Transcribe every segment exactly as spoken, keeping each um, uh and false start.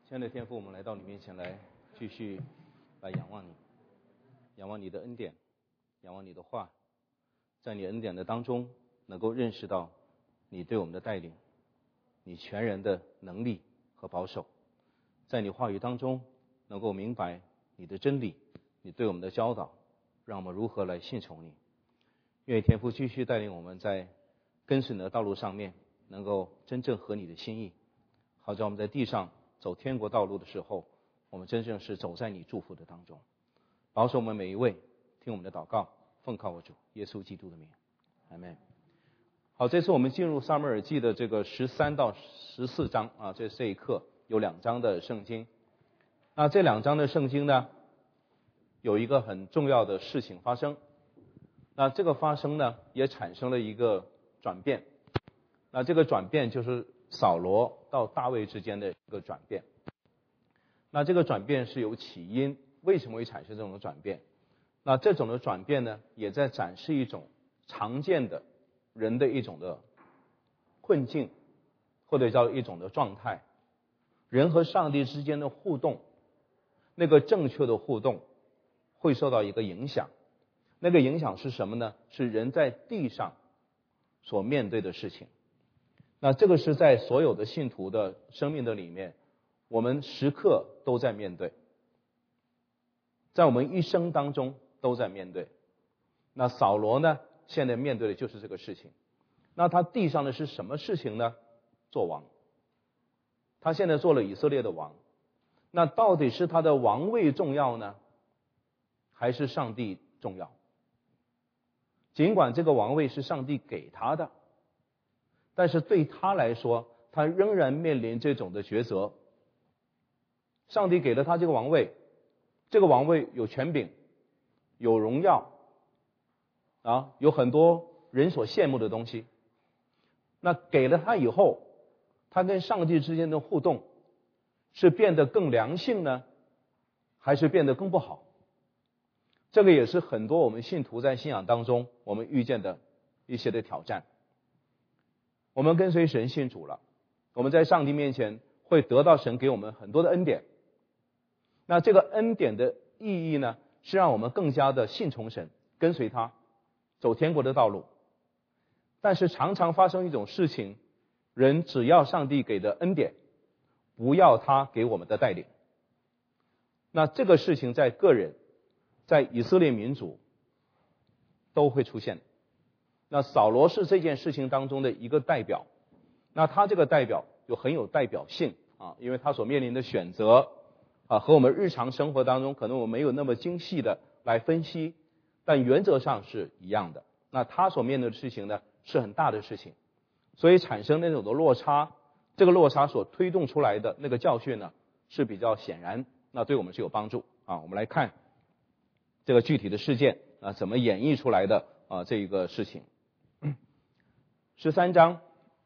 亲爱的天父，我们来到你面前来，继续来仰望你，仰望你的恩典，仰望你的话，在你恩典的当中，能够认识到你对我们的带领，你全人的能力和保守，在你话语当中能够明白你的真理，你对我们的教导，让我们如何来信从你。愿天父继续带领我们在跟随你的道路上面，能够真正合你的心意，好在我们在地上走天国道路的时候，我们真正是走在你祝福的当中。保守我们每一位，听我们的祷告，奉靠我主耶稣基督的名，阿们。好，这次我们进入撒母耳记的这个十三到十四章啊，这这一课有两章的圣经。那这两章的圣经呢，有一个很重要的事情发生。那这个发生呢，也产生了一个转变。那这个转变就是扫罗到大卫之间的一个转变。那这个转变是有起因，为什么会产生这种转变？那这种的转变呢，也在展示一种常见的人的一种的困境，或者叫一种的状态。人和上帝之间的互动，那个正确的互动会受到一个影响。那个影响是什么呢？是人在地上所面对的事情。那这个是在所有的信徒的生命的里面，我们时刻都在面对，在我们一生当中都在面对。那扫罗呢，现在面对的就是这个事情。那他地上的是什么事情呢？做王。他现在做了以色列的王。那到底是他的王位重要呢，还是上帝重要？尽管这个王位是上帝给他的，但是对他来说，他仍然面临这种的抉择。上帝给了他这个王位，这个王位有权柄，有荣耀，啊，有很多人所羡慕的东西。那给了他以后，他跟上帝之间的互动是变得更良性呢，还是变得更不好？这个也是很多我们信徒在信仰当中我们遇见的一些的挑战。我们跟随神信主了，我们在上帝面前会得到神给我们很多的恩典。那这个恩典的意义呢，是让我们更加的信从神，跟随他，走天国的道路。但是常常发生一种事情，人只要上帝给的恩典，不要他给我们的带领。那这个事情在个人，在以色列民族都会出现。那扫罗是这件事情当中的一个代表，那他这个代表有很有代表性啊，因为他所面临的选择啊，和我们日常生活当中可能我们没有那么精细的来分析，但原则上是一样的。那他所面对的事情呢，是很大的事情，所以产生那种的落差，这个落差所推动出来的那个教训呢，是比较显然，那对我们是有帮助啊。我们来看这个具体的事件啊，怎么演绎出来的啊这一个事情。十三章，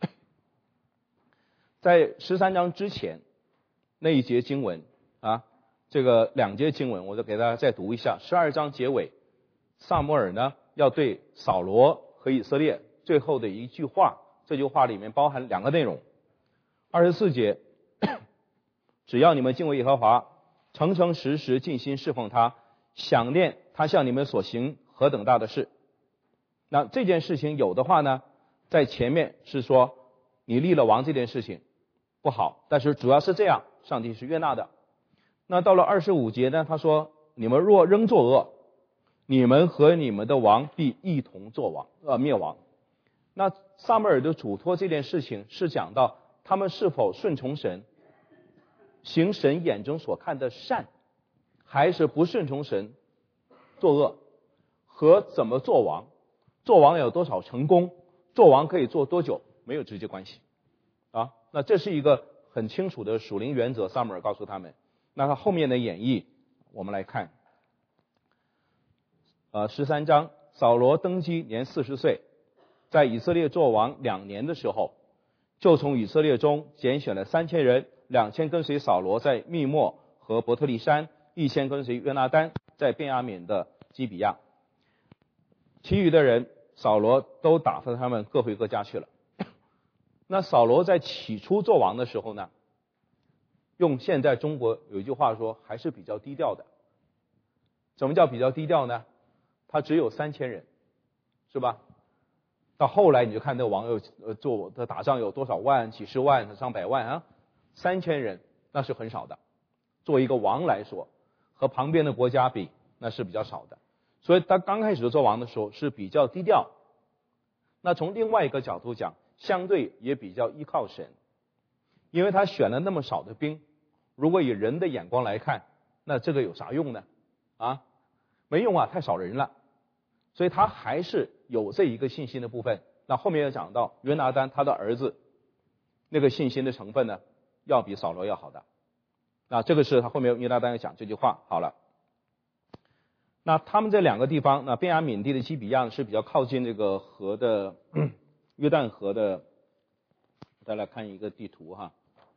在十三章之前那一节经文啊，这个两节经文，我就给大家再读一下。十二章结尾，撒母耳呢要对扫罗和以色列最后的一句话，这句话里面包含两个内容。二十四节，只要你们敬畏耶和华，诚诚实实尽心侍奉他，想念他向你们所行何等大的事。那这件事情有的话呢，在前面是说你立了王这件事情不好，但是主要是这样，上帝是悦纳的。那到了二十五节呢，他说你们若仍作恶，你们和你们的王必一同作王呃灭亡。那撒母耳的嘱托这件事情是讲到他们是否顺从神，行神眼中所看的善，还是不顺从神作恶，和怎么做王，做王有多少成功，做王可以做多久，没有直接关系啊。那这是一个很清楚的属灵原则，撒母耳告诉他们。那他后面的演绎我们来看，呃，十三章，扫罗登基年四十岁，在以色列做王两年的时候，就从以色列中拣选了三千人，两千跟随扫罗在密末和伯特利山，一千跟随约拿单在便雅悯的基比亚，其余的人扫罗都打发他们各回各家去了。那扫罗在起初做王的时候呢， 用现在中国有一句话说，还是比较低调的。什么叫比较低调呢？他只有三千人，是吧？到后来你就看那个网友呃做的打仗有多少万、几十万、上百万啊，三千人那是很少的。作为一个王来说，和旁边的国家比，那是比较少的。所以他刚开始做王的时候是比较低调。那从另外一个角度讲，相对也比较依靠神，因为他选了那么少的兵，如果以人的眼光来看，那这个有啥用呢？啊，没用啊，太少人了。所以他还是有这一个信心的部分。那后面要讲到约拿单他的儿子，那个信心的成分呢，要比扫罗要好的。那这个是他后面约拿单要讲这句话。好了。那他们这两个地方，那便雅悯地的基比亚是比较靠近这个河的约旦河的，再来看一个地图哈，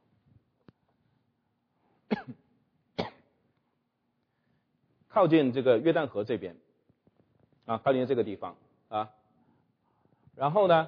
靠近这个约旦河这边啊，靠近这个地方啊，然后呢，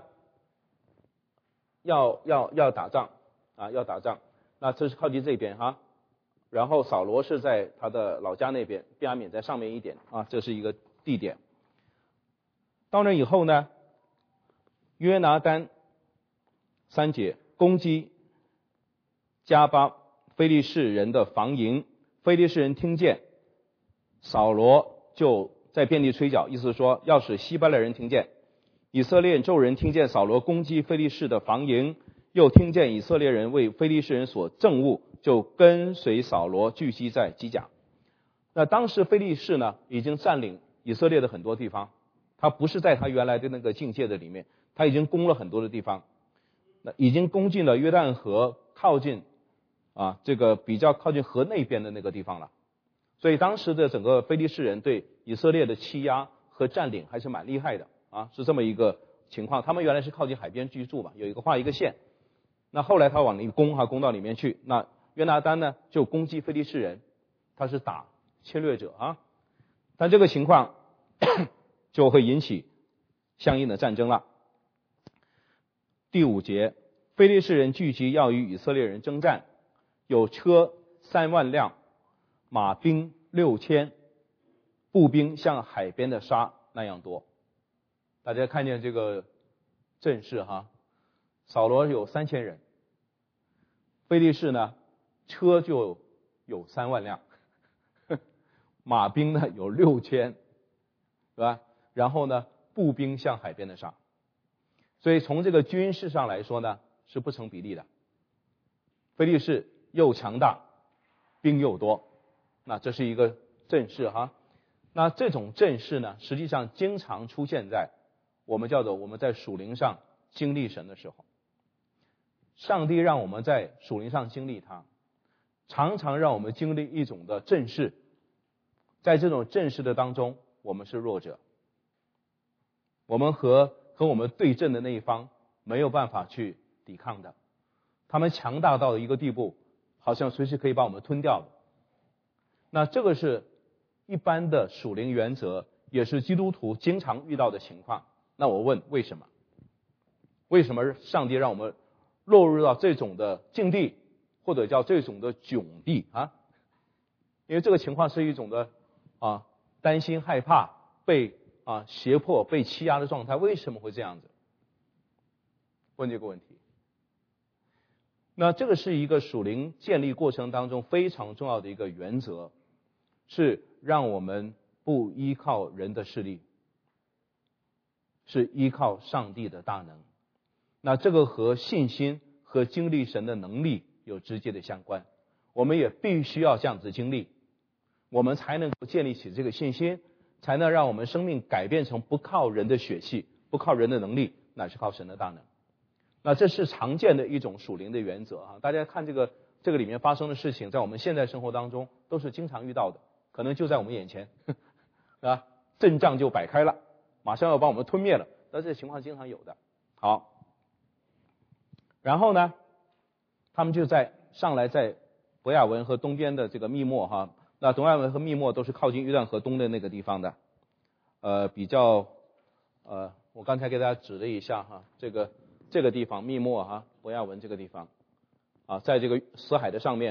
要要要打仗啊，要打仗，那这是靠近这边哈。然后扫罗是在他的老家那边，便雅悯在上面一点啊，这是一个地点。到那以后呢，约拿单三节攻击加巴非利士人的防营，非利士人听见，扫罗就在遍地吹角，意思是说要使西巴勒人听见。以色列众人听见扫罗攻击非利士的防营，又听见以色列人为非利士人所憎恶，就跟随扫罗聚集在基甲。那当时非利士呢，已经占领以色列的很多地方，他不是在他原来的那个境界的里面，他已经攻了很多的地方，那已经攻进了约旦河靠近啊这个比较靠近河那边的那个地方了。所以当时的整个非利士人对以色列的欺压和占领还是蛮厉害的啊，是这么一个情况。他们原来是靠近海边居住嘛，有一个画一个线，那后来他往里攻哈，攻到里面去，那约拿单呢就攻击非利士人，他是打侵略者啊，但这个情况就会引起相应的战争了。第五节，非利士人聚集要与以色列人征战，有车三万辆，马兵六千，步兵像海边的沙那样多。大家看见这个阵势哈，扫罗有三千人，非利士呢车就有三万辆，马兵呢有六千，对吧？然后呢，步兵像海边的沙，所以从这个军事上来说呢，是不成比例的。非利士又强大，兵又多，那这是一个阵势哈。那这种阵势呢，实际上经常出现在我们叫做我们在属灵上经历神的时候。上帝让我们在属灵上经历他，常常让我们经历一种的阵势，在这种阵势的当中，我们是弱者，我们和和我们对阵的那一方没有办法去抵抗的，他们强大到一个地步，好像随时可以把我们吞掉的。那这个是一般的属灵原则，也是基督徒经常遇到的情况。那我问，为什么？为什么上帝让我们落入到这种的境地，或者叫这种的窘地啊？因为这个情况是一种的啊担心害怕被啊胁迫被欺压的状态。为什么会这样子？问这个问题。那这个是一个属灵建立过程当中非常重要的一个原则，是让我们不依靠人的势力，是依靠上帝的大能。那这个和信心和经历神的能力有直接的相关，我们也必须要这样子经历，我们才能够建立起这个信心，才能让我们生命改变成不靠人的血气，不靠人的能力，乃是靠神的大能。那这是常见的一种属灵的原则啊！大家看这个这个里面发生的事情，在我们现在生活当中都是经常遇到的，可能就在我们眼前，啊，阵仗就摆开了，马上要把我们吞灭了，那这情况经常有的。好。然后呢，他们就在上来在伯亚文和东边的这个密末哈，那伯亚文和密末都是靠近约旦河东的那个地方的，呃，比较呃，我刚才给大家指了一下哈，这个这个地方密末哈，伯亚文这个地方啊，在这个死海的上面啊，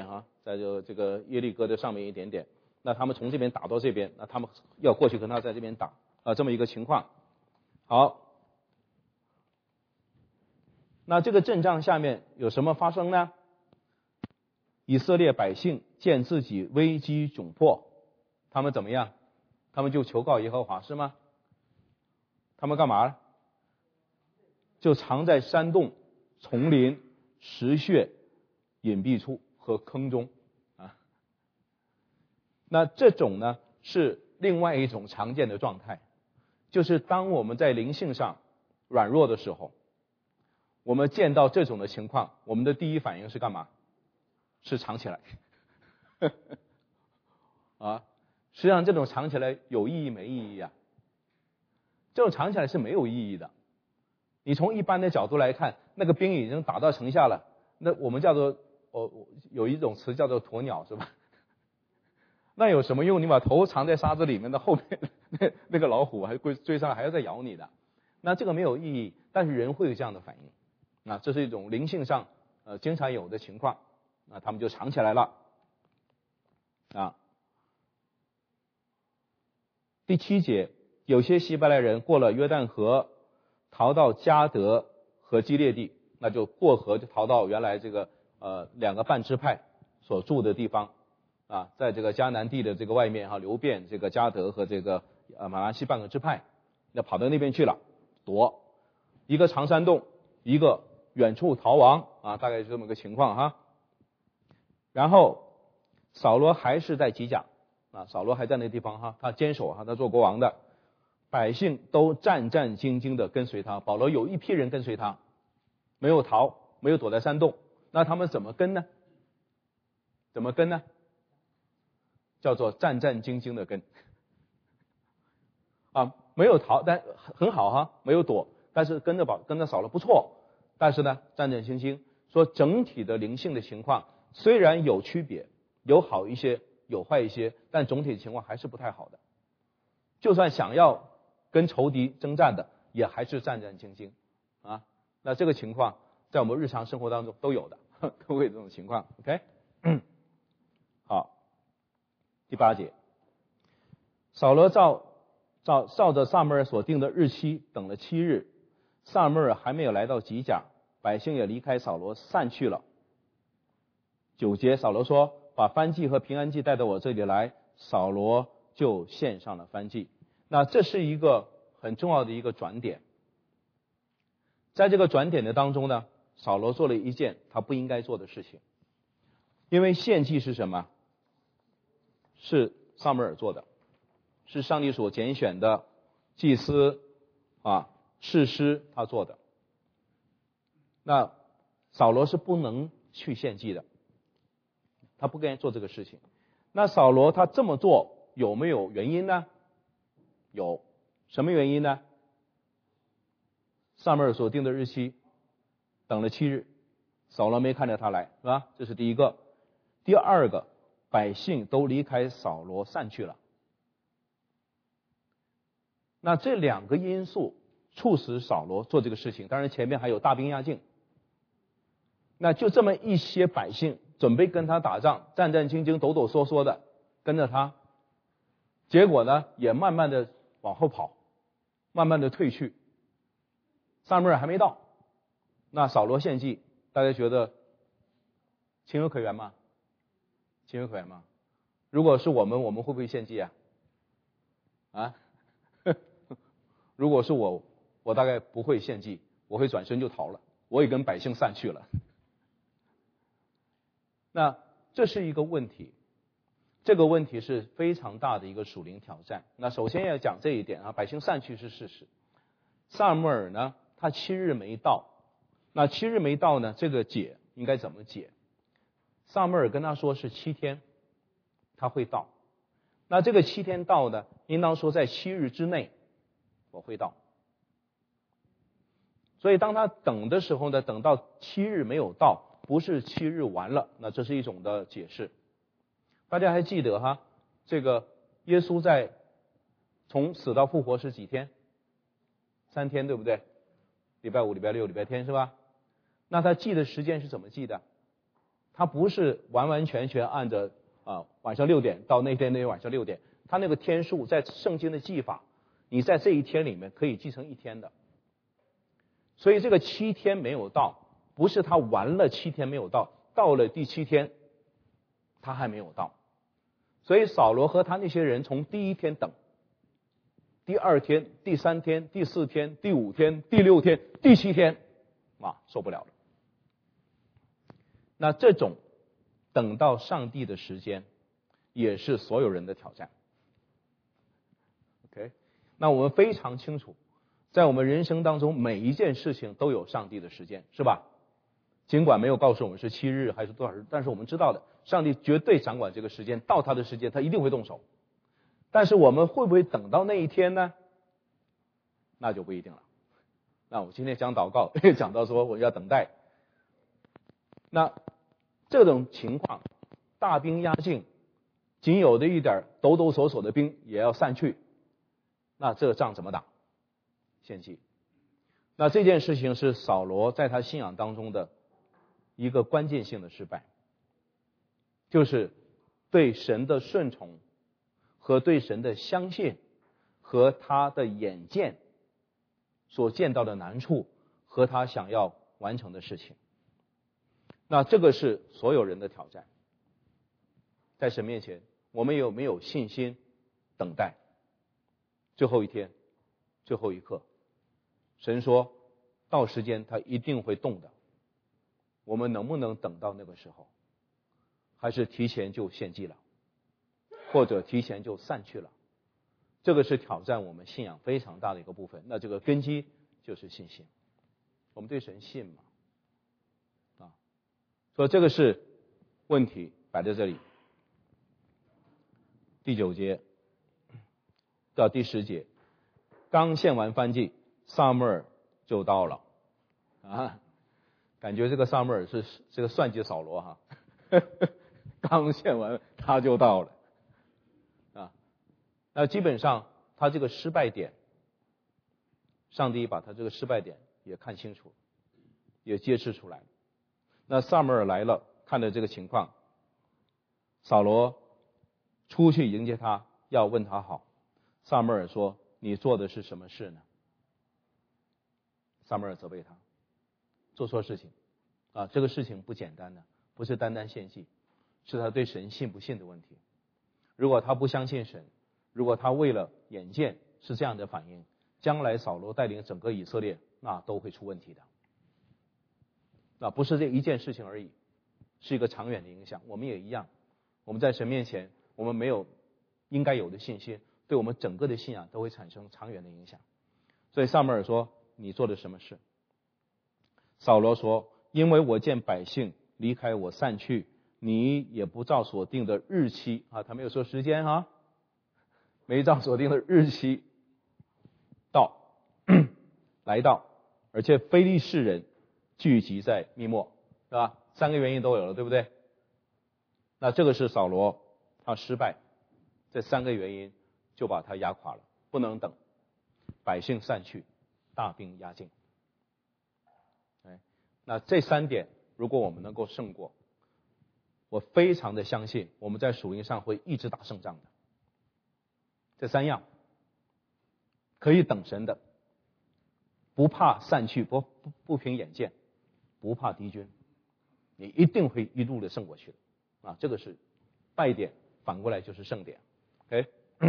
在这个这个耶利哥的上面一点点。那他们从这边打到这边，那他们要过去跟他在这边打啊，这么一个情况。好，那这个阵仗下面有什么发生呢？以色列百姓见自己危机窘迫，他们怎么样？他们就求告耶和华，是吗？他们干嘛？就藏在山洞、丛林、石穴、隐蔽处和坑中啊。那这种呢是另外一种常见的状态，就是当我们在灵性上软弱的时候，我们见到这种的情况，我们的第一反应是干嘛？是藏起来啊。实际上这种藏起来有意义没意义啊？这种藏起来是没有意义的。你从一般的角度来看，那个兵已经打到城下了，那我们叫做哦，有一种词叫做鸵鸟，是吧？那有什么用？你把头藏在沙子里面的后面，那那个老虎还追追上来，还要再咬你的，那这个没有意义。但是人会有这样的反应，啊，这是一种灵性上呃经常有的情况，啊，他们就藏起来了，啊。第七节，有些希伯来人过了约旦河，逃到迦得和基列地，那就过河就逃到原来这个呃两个半支派所住的地方啊，在这个迦南地的这个外面哈、啊，流遍这个迦得和这个呃马拉西半个支派，那跑到那边去了，躲一个长山洞，一个远处逃亡啊，大概是这么个情况哈。然后扫罗还是在吉甲。啊，扫罗还在那地方哈，他坚守哈，他做国王的，百姓都战战兢兢的跟随他。保罗有一批人跟随他，没有逃，没有躲在山洞。那他们怎么跟呢？怎么跟呢？叫做战战兢兢的跟。啊，没有逃，但很好哈，没有躲，但是跟着保跟着扫罗不错。但是呢，战战兢兢，说整体的灵性的情况虽然有区别，有好一些。有坏一些，但总体情况还是不太好的。就算想要跟仇敌征战的，也还是战战兢兢啊。那这个情况在我们日常生活当中都有的，都会有这种情况。OK， 好，第八节，扫罗照照照着撒母耳所定的日期等了七日，撒母耳还没有来到吉甲，百姓也离开扫罗散去了。九节，扫罗说，把燔祭和平安祭带到我这里来，扫罗就献上了燔祭。那这是一个很重要的一个转点，在这个转点的当中呢，扫罗做了一件他不应该做的事情。因为献祭是什么？是撒母耳做的，是上帝所拣选的祭司啊士师他做的。那扫罗是不能去献祭的，他不该做这个事情。那扫罗他这么做有没有原因呢？有。什么原因呢？撒母耳所定的日期等了七日，扫罗没看着他来，是吧？这是第一个。第二个，百姓都离开扫罗散去了。那这两个因素促使扫罗做这个事情，当然前面还有大兵压境。那就这么一些百姓准备跟他打仗，战战兢兢、抖抖嗦嗦的跟着他，结果呢也慢慢的往后跑，慢慢的退去。撒母耳还没到，那扫罗献祭，大家觉得情有可原吗？情有可原吗？如果是我们，我们会不会献祭啊？啊？如果是我，我大概不会献祭，我会转身就逃了，我也跟百姓散去了。那这是一个问题，这个问题是非常大的一个属灵挑战。那首先要讲这一点啊，百姓散去是事实。撒母耳呢，他七日没到，那七日没到呢，这个解应该怎么解？撒母耳跟他说是七天，他会到。那这个七天到呢，应当说在七日之内我会到。所以当他等的时候呢，等到七日没有到，不是七日完了，那这是一种的解释。大家还记得哈，这个耶稣在从死到复活是几天？三天，对不对？礼拜五、礼拜六、礼拜天是吧？那他记的时间是怎么记的？ 他不是完完全全按着啊晚上六点到那天那天晚上六点，他那个天数在圣经的记法，你在这一天里面可以记成一天的。所以这个七天没有到，不是他完了七天没有到，到了第七天他还没有到。所以扫罗和他那些人从第一天等，第二天、第三天、第四天、第五天、第六天、第七天，啊，受不了了。那这种等到上帝的时间，也是所有人的挑战。OK， 那我们非常清楚，在我们人生当中，每一件事情都有上帝的时间，是吧？尽管没有告诉我们是七日还是多少日，但是我们知道的，上帝绝对掌管这个时间，到他的时间，他一定会动手。但是我们会不会等到那一天呢？那就不一定了。那我今天讲祷告，讲到说我要等待。那这种情况，大兵压境，仅有的一点抖抖擞擞的兵也要散去，那这个仗怎么打？献祭。那这件事情是扫罗在他信仰当中的一个关键性的失败，就是对神的顺从和对神的相信和他的眼见所见到的难处和他想要完成的事情。那这个是所有人的挑战。在神面前，我们有没有信心等待最后一天最后一刻？神说到时间他一定会动的，我们能不能等到那个时候？还是提前就献祭了，或者提前就散去了？这个是挑战我们信仰非常大的一个部分。那这个根基就是信心，我们对神信吗？啊，所以这个是问题摆在这里。第九节到第十节，刚献完燔祭，撒母耳就到了啊，感觉这个撒母耳是这个算计扫罗哈，刚献完他就到了啊。那基本上他这个失败点，上帝把他这个失败点也看清楚，也揭示出来。那撒母耳来了，看到这个情况，扫罗出去迎接他，要问他好。撒母耳说：“你做的是什么事呢？”撒母耳责备他做错事情啊，这个事情不简单的，不是单单献祭，是他对神信不信的问题。如果他不相信神，如果他为了眼见是这样的反应，将来扫罗带领整个以色列，那都会出问题的。那不是这一件事情而已，是一个长远的影响。我们也一样，我们在神面前，我们没有应该有的信心，对我们整个的信仰都会产生长远的影响。所以撒母耳说：“你做的什么事？”扫罗说：“因为我见百姓离开我散去，你也不照所定的日期啊，他没有说时间啊，没照所定的日期到来到，而且非利士人聚集在密末，是吧？三个原因都有了，对不对？那这个是扫罗他失败，这三个原因就把他压垮了，不能等，百姓散去，大兵压境。哎，那这三点如果我们能够胜过，我非常的相信我们在属灵上会一直打胜仗的。这三样可以等神的，不怕散去，不不不凭眼见，不怕敌军，你一定会一路的胜过去的啊！这个是败点，反过来就是胜点。OK，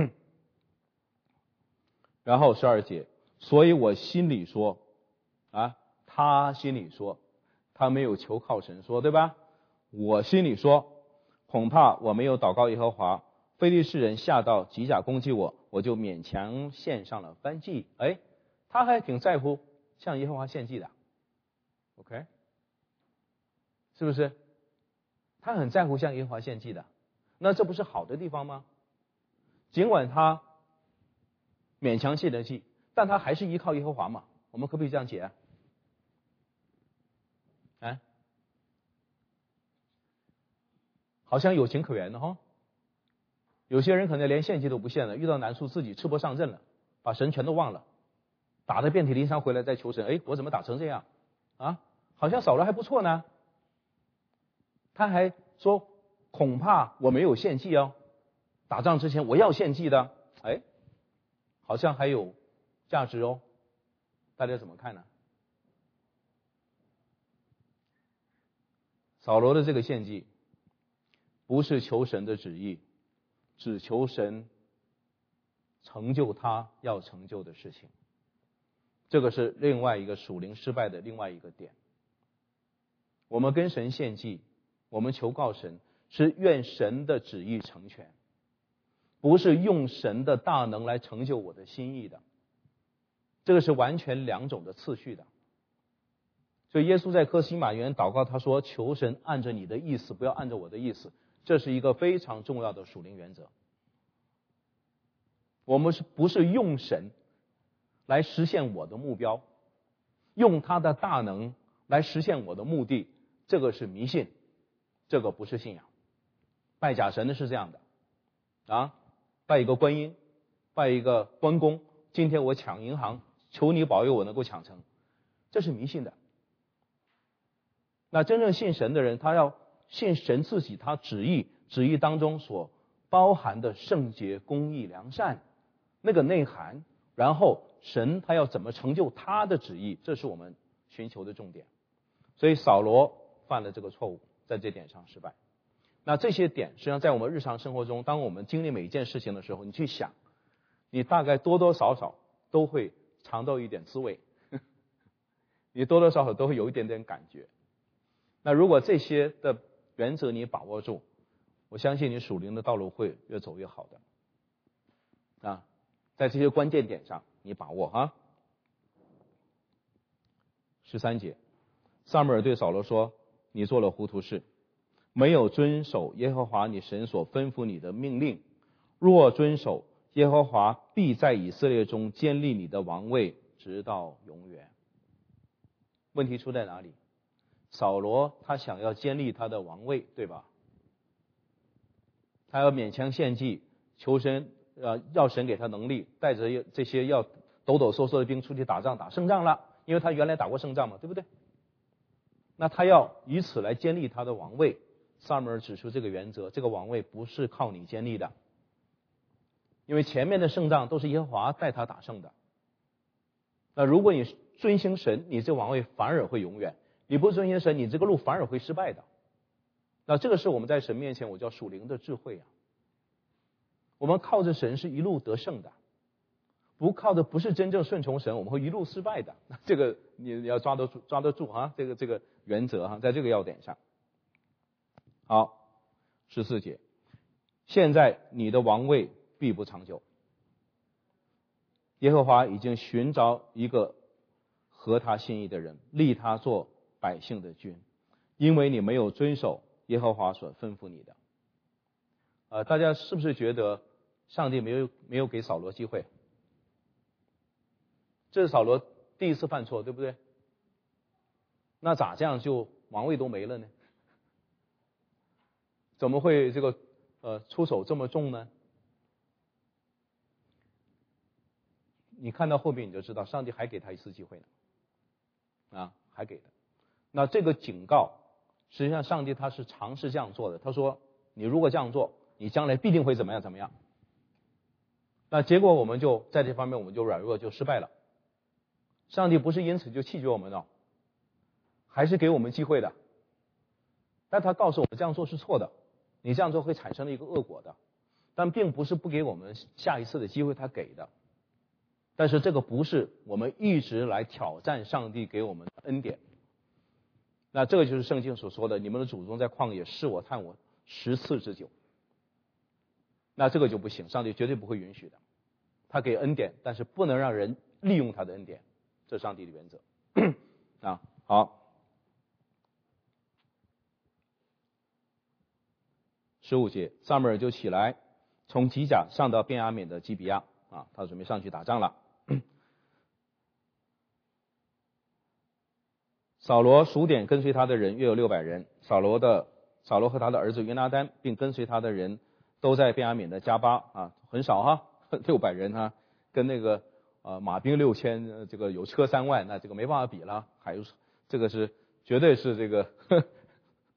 然后十二节，所以我心里说啊，他心里说，他没有求靠神说，对吧？我心里说，恐怕我没有祷告耶和华，非利士人下到吉甲攻击我，我就勉强献上了燔祭。哎，他还挺在乎向耶和华献祭的。OK， 是不是？他很在乎向耶和华献祭的，那这不是好的地方吗？尽管他勉强献了祭，但他还是依靠耶和华嘛。我们可不可以这样解啊？哎，好像有情可原的哈。有些人可能连献祭都不献了，遇到难处自己赤膊上阵了，把神全都忘了，打得遍体鳞伤回来再求神。哎，我怎么打成这样啊？好像扫罗还不错呢。 他还说恐怕我没有献祭哦，打仗之前我要献祭的，哎，好像还有价值哦，大家怎么看呢？扫罗的这个献祭不是求神的旨意，只求神成就他要成就的事情，这个是另外一个属灵失败的另外一个点。我们跟神献祭，我们求告神是愿神的旨意成全，不是用神的大能来成就我的心意的，这个是完全两种的次序的。所以耶稣在客西马园祷告，他说求神按着你的意思，不要按着我的意思，这是一个非常重要的属灵原则。我们是不是用神来实现我的目标，用他的大能来实现我的目的，这个是迷信，这个不是信仰。拜假神的是这样的啊，拜一个观音，拜一个关公，今天我抢银行，求你保佑我能够抢成，这是迷信的。那真正信神的人，他要信神自己他旨意旨意当中所包含的圣洁、公义、良善那个内涵，然后神他要怎么成就他的旨意，这是我们寻求的重点。所以扫罗犯了这个错误，在这点上失败。那这些点实际上在我们日常生活中，当我们经历每一件事情的时候，你去想，你大概多多少少都会尝到一点滋味，你多多少少都会有一点点感觉。那如果这些的原则你把握住，我相信你属灵的道路会越走越好的啊，在这些关键点上你把握哈。十三节，撒母耳对扫罗说，你做了糊涂事，没有遵守耶和华你神所吩咐你的命令，若遵守，耶和华必在以色列中坚立你的王位直到永远。问题出在哪里？扫罗他想要坚立他的王位，对吧？他要勉强献祭，求神呃要神给他能力，带着这些要抖抖嗦嗦的兵出去打仗，打胜仗了，因为他原来打过胜仗嘛，对不对？那他要以此来坚立他的王位。撒母耳指出这个原则，这个王位不是靠你坚立的，因为前面的胜仗都是耶和华带他打胜的。那如果你遵行神，你这王位反而会永远；你不遵行神，你这个路反而会失败的。那这个是我们在神面前我叫属灵的智慧啊。我们靠着神是一路得胜的，不靠的不是真正顺从神，我们会一路失败的。这个你要抓得住，抓得住啊！这个这个原则哈，在这个要点上。好，十四节，现在你的王位必不长久。耶和华已经寻找一个合他心意的人，立他做百姓的君，因为你没有遵守耶和华所吩咐你的。呃，大家是不是觉得上帝没有没有给扫罗机会？这是扫罗第一次犯错，对不对？那咋这样就王位都没了呢？怎么会这个呃出手这么重呢？你看到后面你就知道，上帝还给他一次机会呢，啊，还给的。那这个警告，实际上上帝他是尝试这样做的。他说，你如果这样做，你将来必定会怎么样怎么样。那结果我们就在这方面我们就软弱，就失败了。上帝不是因此就弃绝我们的，还是给我们机会的。但他告诉我们这样做是错的，你这样做会产生一个恶果的。但并不是不给我们下一次的机会，他给的。但是这个不是我们一直来挑战上帝给我们的恩典。那这个就是圣经所说的，你们的祖宗在旷野试我探我十次之久。那这个就不行，上帝绝对不会允许的。他给恩典，但是不能让人利用他的恩典，这是上帝的原则啊。好，十五节，撒母耳就起来，从吉甲上到便雅悯的基比亚啊，他准备上去打仗了。扫罗数点跟随他的人约有六百人，扫罗的扫罗和他的儿子约拿单并跟随他的人都在便雅悯的加巴啊，很少哈，六百人哈，跟那个呃马兵六千，这个有车三万，那这个没办法比了，还有这个是绝对是这个呵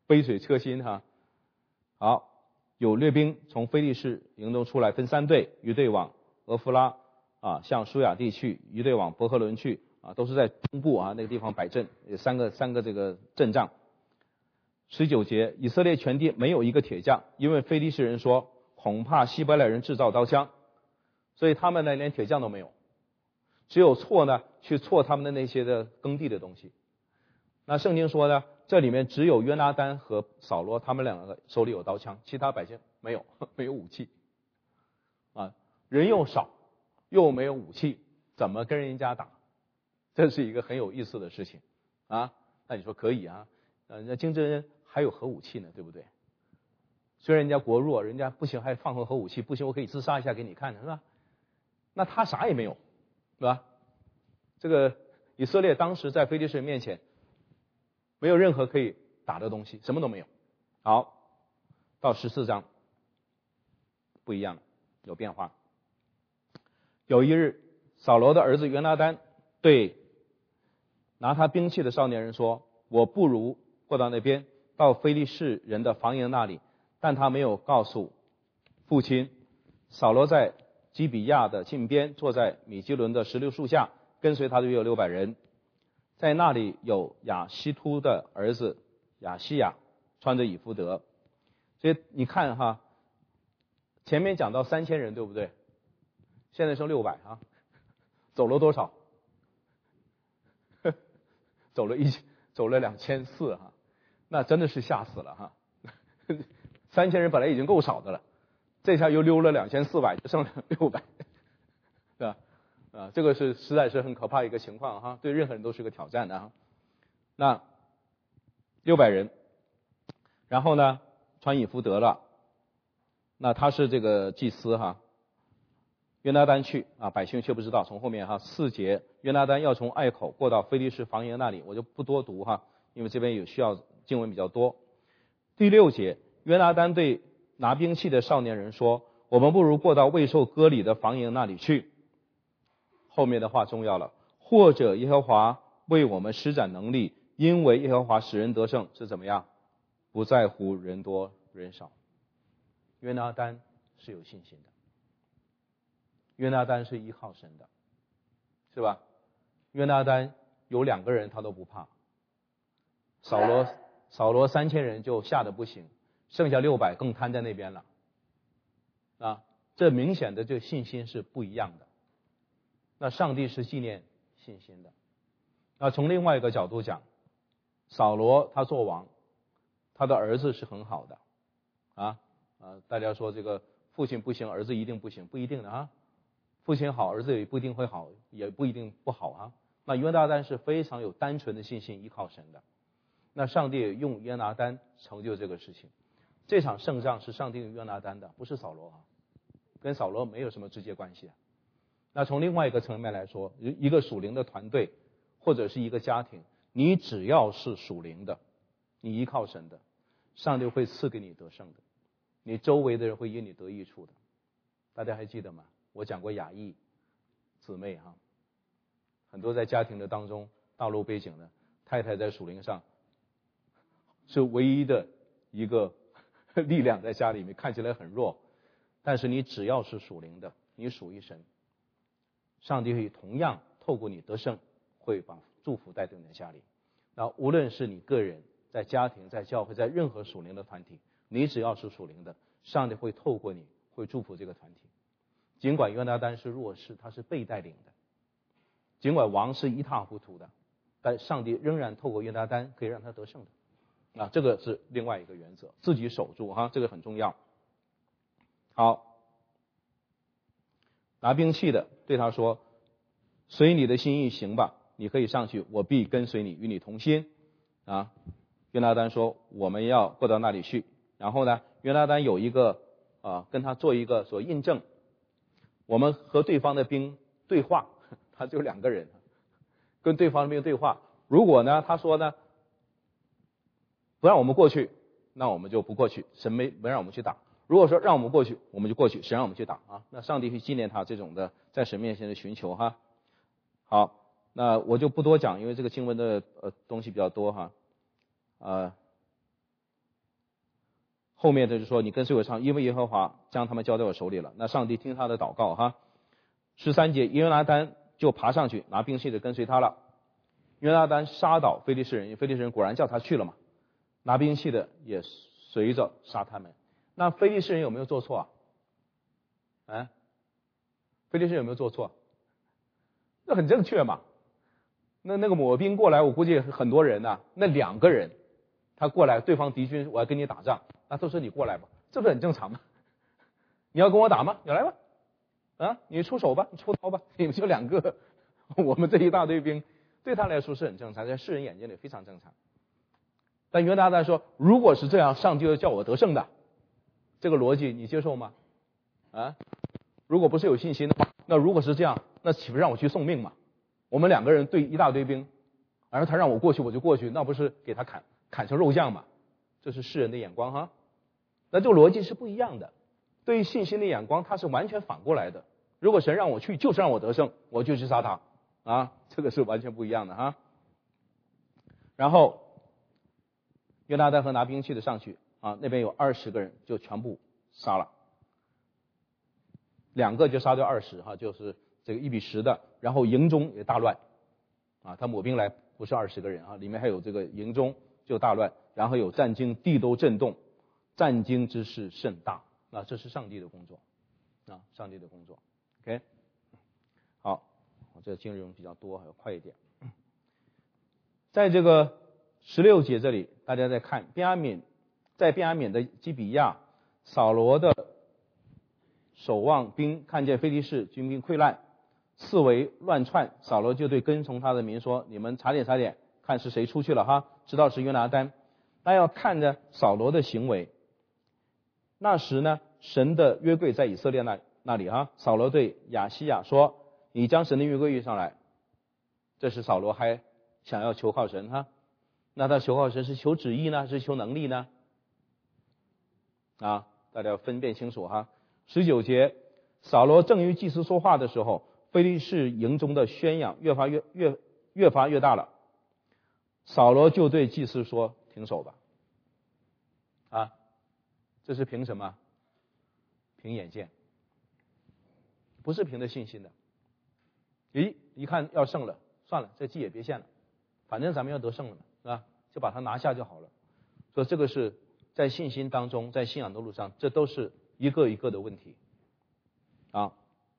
杯水车薪哈。好，有掠兵从非利士营中出来，分三队，一队往俄弗拉啊，向舒亚地去，一队往伯和伦去啊，都是在中部啊那个地方摆阵，有三个三个这个阵仗。十九节，以色列全地没有一个铁匠，因为非利士人说恐怕希伯来人制造刀枪，所以他们呢连铁匠都没有，只有锉呢去锉他们的那些的耕地的东西。那圣经说呢，这里面只有约拿单和扫罗他们两个手里有刀枪，其他百姓没有，没有武器啊，人又少又没有武器，怎么跟人家打？这是一个很有意思的事情啊。那你说可以啊，人家竞争人还有核武器呢，对不对？虽然人家国弱，人家不行还放回核武器，不行我可以自杀一下给你看，是吧？那他啥也没有，是吧？这个以色列当时在非利士人面前没有任何可以打的东西，什么都没有。好，到十四章不一样了，有变化。有一日，扫罗的儿子约拿单对拿他兵器的少年人说，我不如过到那边，到非利士人的防营那里。但他没有告诉父亲。扫罗在基比亚的近边，坐在米基伦的石榴树下，跟随他的约有六百人。在那里有亚希突的儿子亚西亚，穿着以弗得。所以你看哈，前面讲到三千人，对不对？现在剩六百啊，走了多少？走了一走了两千四哈，那真的是吓死了哈。三千人本来已经够少的了，这下又溜了两千四百，就剩了六百，对吧？啊，这个是实在是很可怕一个情况哈，对任何人都是个挑战的哈。那六百人，然后呢，穿以弗得了，那他是这个祭司哈。约拿单去啊，百姓却不知道。从后面哈四节，约拿单要从隘口过到非利士防营那里，我就不多读哈，因为这边有需要经文比较多。第六节，约拿单对拿兵器的少年人说，我们不如过到未受割礼的防营那里去。后面的话重要了，或者耶和华为我们施展能力，因为耶和华使人得胜是怎么样？不在乎人多人少。约拿单是有信心的，约拿单是依靠神的，是吧？约拿单有两个人他都不怕，扫罗扫罗三千人就吓得不行，剩下六百更瘫在那边了啊！这明显的这信心是不一样的。那上帝是纪念信心的。那从另外一个角度讲，扫罗他做王，他的儿子是很好的啊啊！大家说这个父亲不行，儿子一定不行，不一定的啊。父亲好，儿子也不一定会好，也不一定不好啊。那约拿单是非常有单纯的信心，依靠神的。那上帝用约拿单成就这个事情。这场胜仗是上帝用约拿单的，不是扫罗啊，跟扫罗没有什么直接关系啊。那从另外一个层面来说，一个属灵的团队或者是一个家庭，你只要是属灵的，你依靠神的，上帝会赐给你得胜的，你周围的人会因你得益处的。大家还记得吗？我讲过亚裔姊妹哈，很多在家庭的当中，大陆背景的太太在属灵上是唯一的一个力量，在家里面看起来很弱，但是你只要是属灵的，你属于神，上帝会同样透过你得胜，会把祝福带到你的家里。那无论是你个人在家庭在教会在任何属灵的团体，你只要是属灵的，上帝会透过你会祝福这个团体。尽管约拿单是弱势，他是被带领的，尽管王是一塌糊涂的，但上帝仍然透过约拿单可以让他得胜的啊，这个是另外一个原则，自己守住哈，这个很重要。好，拿兵器的对他说，随你的心意行吧，你可以上去，我必跟随你，与你同心啊。约拿单说我们要过到那里去，然后呢，约拿单有一个啊跟他做一个所印证，我们和对方的兵对话，他就两个人跟对方的兵对话，如果呢他说呢不让我们过去，那我们就不过去，神没没让我们去打。如果说让我们过去，我们就过去，神让我们去打啊。那上帝会纪念他这种的在神面前的寻求哈。好，那我就不多讲，因为这个经文的呃东西比较多哈。呃， 后面的就说你跟随我上，因为耶和华将他们交在我手里了。那上帝听他的祷告哈。十三节，约拿单就爬上去拿兵器的跟随他了。约拿单杀倒非利士人，非利士人果然叫他去了嘛，拿兵器的也随着杀他们。那非利士人有没有做错啊？啊，非利士人有没有做错？那很正确嘛。那那个抹兵过来，我估计很多人呐、啊，那两个人他过来，对方敌军我要跟你打仗，那都说你过来吧，这不是很正常吗？你要跟我打吗？你来吧，啊，你出手吧，你出刀吧，你们就两个，我们这一大堆兵，对他来说是很正常，在世人眼睛里非常正常。但约拿单说，如果是这样，上帝要叫我得胜的，这个逻辑你接受吗？啊，如果不是有信心的话，那如果是这样，那岂不是让我去送命吗？我们两个人对一大堆兵，然后他让我过去我就过去，那不是给他砍砍成肉酱吗？这是世人的眼光哈。那这个逻辑是不一样的，对于信心的眼光它是完全反过来的。如果神让我去就是让我得胜，我就去杀他啊，这个是完全不一样的哈。然后约拿单和拿兵器的上去啊，那边有二十个人就全部杀了，两个就杀掉二十哈，就是这个一比十的。然后营中也大乱啊，他抹兵来不是二十个人啊，里面还有这个营中就大乱，然后有战惊，地都震动，战惊之事甚大。啊，这是上帝的工作啊，上帝的工作。OK， 好，我这经文比较多，还要快一点。在这个十六节这里，大家在看便雅悯，在便雅悯的基比亚，扫罗的守望兵看见非利士军兵溃烂，四围乱窜，扫罗就对跟从他的民说：“你们查点查点，看是谁出去了哈，知道是约拿单。”那要看着扫罗的行为。那时呢，神的约柜在以色列那那里哈，扫罗对亚西亚说：“你将神的约柜运上来。”这时扫罗还想要求靠神哈，那他求靠神是求旨意呢，是求能力呢？啊，大家要分辨清楚哈。十九节，扫罗正与祭司说话的时候，非利士营中的宣扬越发越越越发越大了。扫罗就对祭司说：“停手吧。”啊，这是凭什么？凭眼见，不是凭着信心的。咦，一看要胜了，算了，这祭也别献了，反正咱们要得胜了嘛，是吧？就把它拿下就好了。所以这个是在信心当中，在信仰的路上，这都是一个一个的问题啊。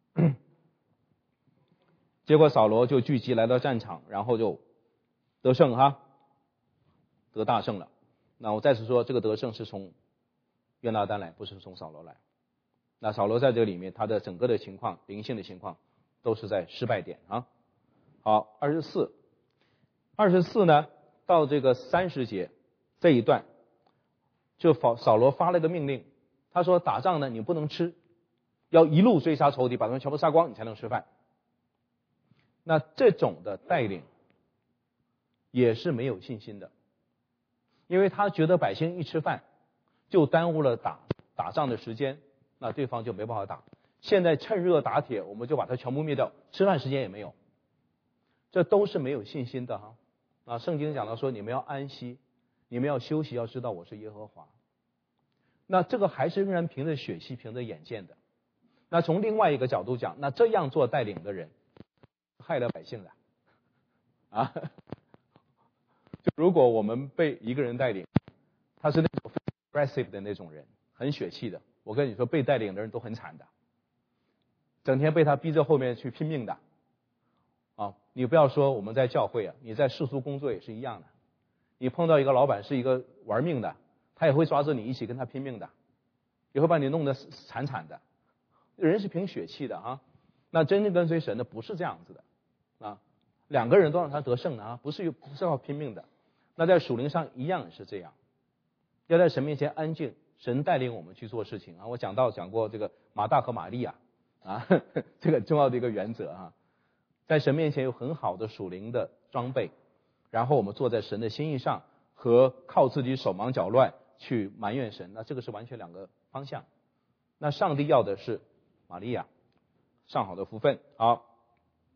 结果扫罗就聚集来到战场，然后就得胜哈，得大胜了。那我再次说，这个得胜是从约拿单来，不是从扫罗来。那扫罗在这里面，他的整个的情况，灵性的情况，都是在失败点啊。好，二十四，二十四呢，到这个三十节这一段，就扫扫罗发了个命令，他说打仗呢，你不能吃，要一路追杀仇敌，把他们全部杀光，你才能吃饭。那这种的带领也是没有信心的，因为他觉得百姓一吃饭就耽误了打打仗的时间，那对方就没办法打。现在趁热打铁，我们就把它全部灭掉，吃饭时间也没有，这都是没有信心的哈。啊，圣经讲到说你们要安息，你们要休息，要知道我是耶和华。那这个还是仍然凭着血气，凭着眼见的。那从另外一个角度讲，那这样做带领的人害了百姓的啊。就如果我们被一个人带领，他是那种 aggressive 的那种人，很血气的，我跟你说，被带领的人都很惨的，整天被他逼着后面去拼命的啊。你不要说我们在教会啊，你在世俗工作也是一样的。你碰到一个老板是一个玩命的，他也会抓着你一起跟他拼命的，也会把你弄得惨惨的。人是凭血气的啊，那真正跟随神的不是这样子的啊。两个人都让他得胜的啊，不是不是要拼命的。那在属灵上一样是这样，要在神面前安静，神带领我们去做事情啊。我讲到讲过这个马大和玛利亚啊，这个重要的一个原则啊，在神面前有很好的属灵的装备，然后我们坐在神的心意上，和靠自己手忙脚乱去埋怨神，那这个是完全两个方向。那上帝要的是玛利亚上好的福分。好，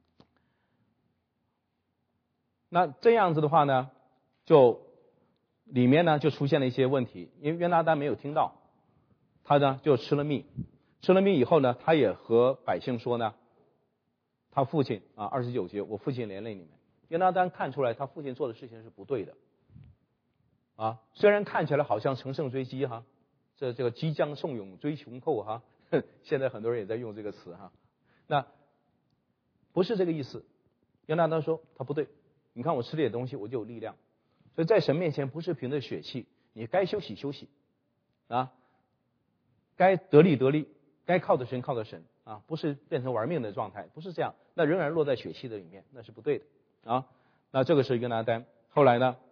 那这样子的话呢，就里面呢就出现了一些问题，因为约拿单没有听到，他呢就吃了蜜，吃了蜜以后呢，他也和百姓说呢，他父亲啊二十九节，我父亲连累你们。约拿单看出来他父亲做的事情是不对的，啊，虽然看起来好像乘胜追击哈，这这个激将送勇追穷寇哈，现在很多人也在用这个词哈，那不是这个意思。约拿单说他不对，你看我吃这点东西我就有力量，所以在神面前不是凭着血气，你该休息休息啊，该得力得力，该靠的神靠的神啊，不是变成玩命的状态，不是这样，那仍然落在血气的里面，那是不对的啊。那这个是约拿单。后来呢，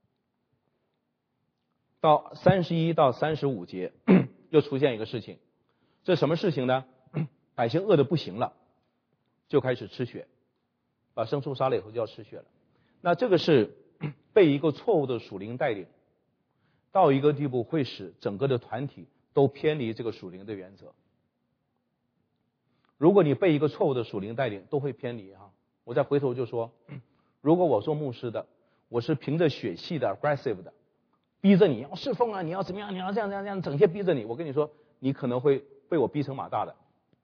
到三十一到三十五节又出现一个事情，这什么事情呢？百姓饿得不行了，就开始吃血，把牲畜杀了以后就要吃血了。那这个是被一个错误的属灵带领，到一个地步会使整个的团体都偏离这个属灵的原则。如果你被一个错误的属灵带领，都会偏离哈。我再回头就说，如果我做牧师的，我是凭着血气的 aggressive 的，逼着你要侍奉啊，你要怎么样，你要这样这样这样，整天逼着你，我跟你说，你可能会被我逼成马大的，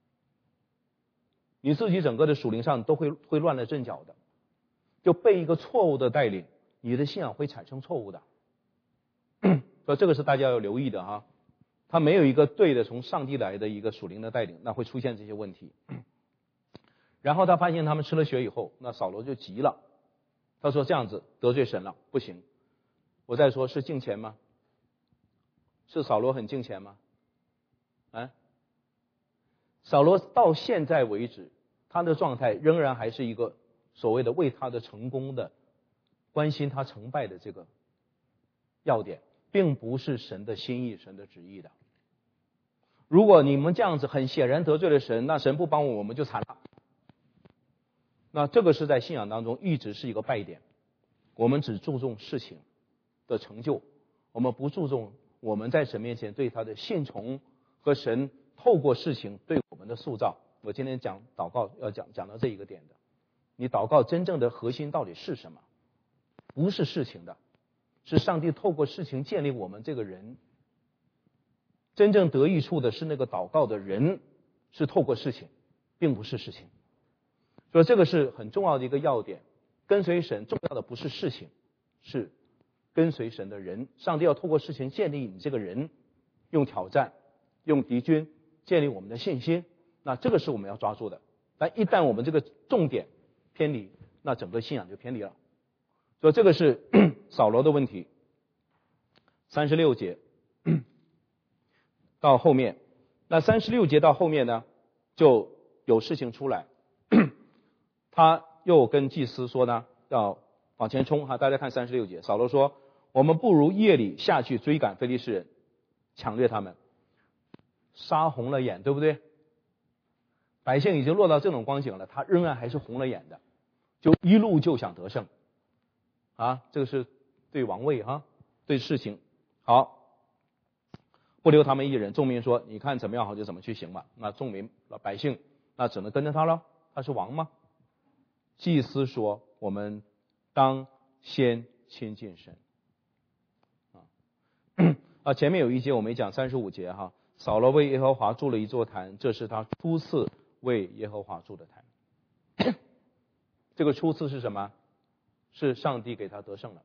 你自己整个的属灵上都会会乱了阵脚的，就被一个错误的带领，你的信仰会产生错误的。所以这个是大家要留意的哈，他没有一个对的从上帝来的一个属灵的带领，那会出现这些问题。然后他发现他们吃了血以后，那扫罗就急了，他说这样子得罪神了，不行。我再说，是敬虔吗？是扫罗很敬虔吗？啊，扫罗到现在为止，他的状态仍然还是一个所谓的为他的成功的关心他成败的这个要点，并不是神的心意、神的旨意的。如果你们这样子很显然得罪了神，那神不帮我，我们就惨了。那这个是在信仰当中一直是一个败点，我们只注重事情的成就，我们不注重我们在神面前对他的信从和神透过事情对我们的塑造。我今天讲祷告要讲讲到这一个点的，你祷告真正的核心到底是什么？不是事情的，是上帝透过事情建立我们这个人。真正得益处的是那个祷告的人，是透过事情，并不是事情。所以这个是很重要的一个要点，跟随神重要的不是事情，是跟随神的人。上帝要透过事情建立你这个人，用挑战，用敌军建立我们的信心，那这个是我们要抓住的。但一旦我们这个重点偏离，那整个信仰就偏离了。所以这个是扫罗的问题。三十六节到后面，那三十六节到后面呢，就有事情出来。他又跟祭司说呢，要往前冲哈。大家看三十六节，扫罗说：“我们不如夜里下去追赶非利士人，抢掠他们，杀红了眼，对不对？百姓已经落到这种光景了，他仍然还是红了眼的，就一路就想得胜啊！这个是对王位哈，对事情好，不留他们一人。众民说：你看怎么样好就怎么去行吧。那众民百姓那只能跟着他了，他是王吗？”祭司说：“我们当先亲近神。”啊，前面有一节我没讲，三十五节哈，扫罗为耶和华筑了一座坛，这是他初次为耶和华筑的坛。这个初次是什么？是上帝给他得胜了，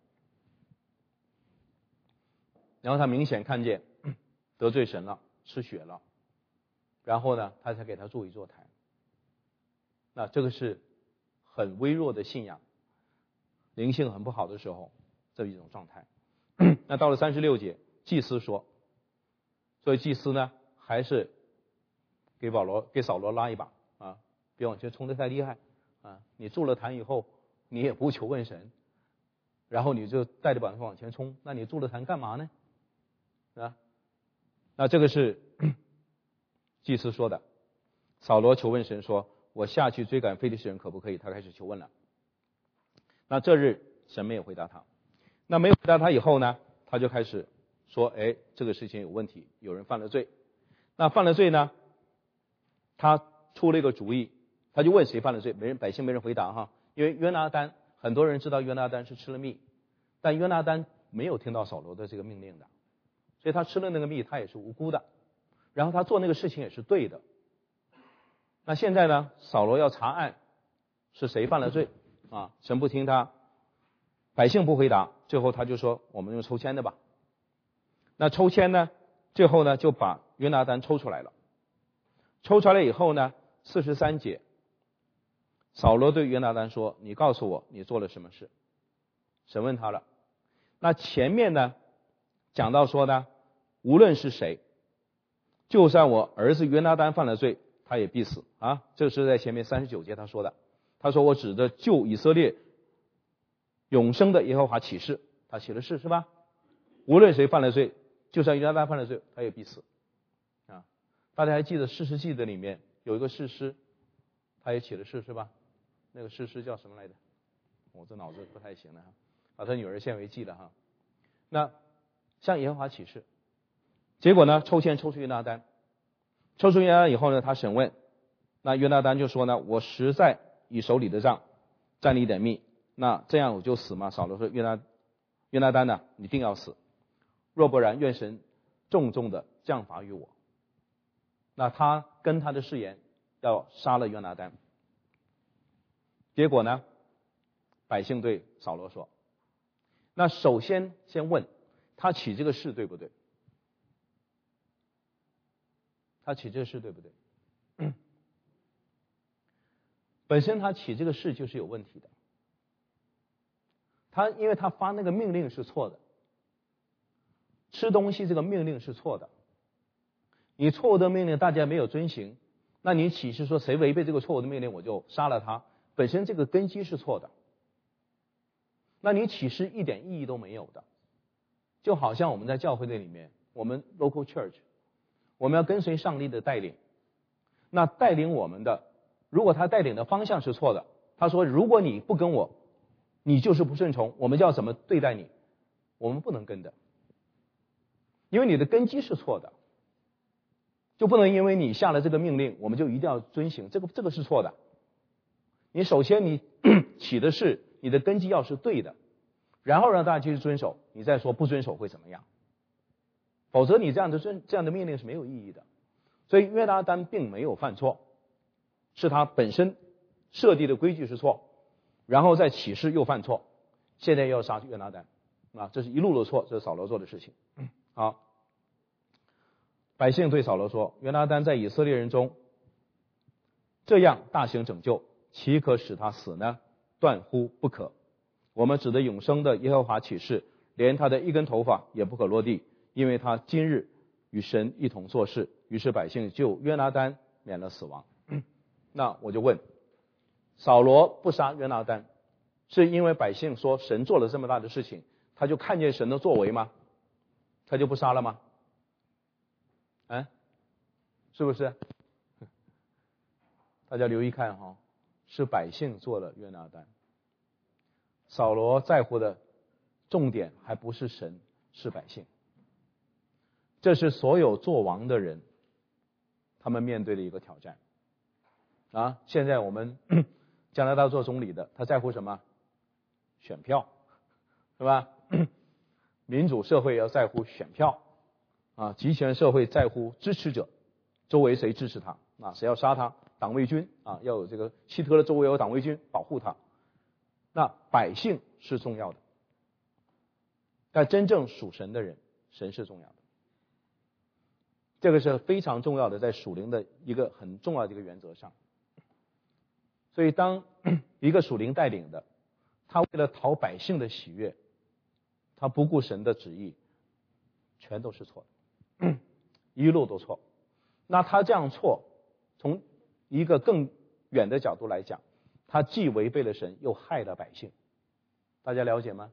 然后他明显看见得罪神了，吃血了，然后呢，他才给他筑一座坛。那这个是很微弱的信仰，灵性很不好的时候，这一种状态。那到了三十六节，祭司说，所以祭司呢，还是给保罗、给扫罗拉一把啊，别往前冲得太厉害啊！你筑了坛以后，你也不求问神，然后你就带着百姓往前冲，那你筑了坛干嘛呢？啊，那这个是祭司说的。扫罗求问神说：“我下去追赶非利士人可不可以？”他开始求问了。那这日神没有回答他。那没有回答他以后呢，他就开始说：“哎，这个事情有问题，有人犯了罪。”那犯了罪呢，他出了一个主意，他就问谁犯了罪，没人，百姓没人回答哈。因为约拿单，很多人知道约拿单是吃了蜜，但约拿单没有听到扫罗的这个命令的，所以他吃了那个蜜，他也是无辜的，然后他做那个事情也是对的。那现在呢，扫罗要查案是谁犯了罪啊？神不听他，百姓不回答，最后他就说我们用抽签的吧。那抽签呢，最后呢就把约拿单抽出来了。抽出来以后呢，四十三节，扫罗对约拿单说：“你告诉我你做了什么事？”审问他了。那前面呢讲到说呢，无论是谁，就算我儿子约拿单犯了罪，他也必死啊！这是在前面三十九节他说的。他说我指着救以色列永生的耶和华起誓，他起了誓是吧？无论谁犯了罪，就算约拿单犯了罪，他也必死啊！大家还记得士师记的里面有一个士师，他也起了誓是吧？那个士师叫什么来着？我这脑子不太行了哈，把他女儿献为祭了哈。那向耶和华起誓，结果呢，抽签抽出约拿单，抽出约拿单以后呢，他审问，那约拿单就说呢，我实在以手里的杖占了一点蜜，那这样我就死吗？扫罗说，约拿约拿单呢，你定要死，若不然，愿神重重的降罚于我。那他跟他的誓言要杀了约拿单。结果呢，百姓对扫罗说，那首先先问他起这个誓对不对？他起这个誓对不对？本身他起这个誓就是有问题的，他因为他发那个命令是错的，吃东西这个命令是错的，你错误的命令大家没有遵行，那你起誓说谁违背这个错误的命令我就杀了他，本身这个根基是错的，那你起誓一点意义都没有的。就好像我们在教会的里面，我们 local church， 我们要跟随上帝的带领，那带领我们的，如果他带领的方向是错的，他说如果你不跟我，你就是不顺从，我们就要怎么对待你？我们不能跟的，因为你的根基是错的，就不能因为你下了这个命令，我们就一定要遵行，这个这个是错的。你首先你起的是你的根基要是对的，然后让大家去遵守，你再说不遵守会怎么样？否则你这样的遵这样的命令是没有意义的。所以约拿单并没有犯错，是他本身设定的规矩是错，然后再起誓又犯错，现在要杀约拿单啊，这是一路的错，这是扫罗做的事情。好，百姓对扫罗说，约拿单在以色列人中这样大行拯救，岂可使他死呢？断乎不可。我们指的永生的耶和华起誓，连他的一根头发也不可落地，因为他今日与神一同做事。于是百姓就约拿单免了死亡。那我就问，扫罗不杀约拿单，是因为百姓说神做了这么大的事情，他就看见神的作为吗？他就不杀了吗？哎，是不是？大家留意看哈，是百姓做了约拿单。扫罗在乎的重点还不是神，是百姓。这是所有做王的人他们面对的一个挑战啊！现在我们加拿大做总理的，他在乎什么？选票，是吧？民主社会要在乎选票啊，集权社会在乎支持者，周围谁支持他啊？谁要杀他？党卫军啊，要有这个希特勒周围有党卫军保护他。那百姓是重要的，但真正属神的人，神是重要的。这个是非常重要的，在属灵的一个很重要的一个原则上。所以当一个属灵带领的，他为了讨百姓的喜悦，他不顾神的旨意，全都是错的，一路都错。那他这样错，从一个更远的角度来讲，他既违背了神，又害了百姓。大家了解吗？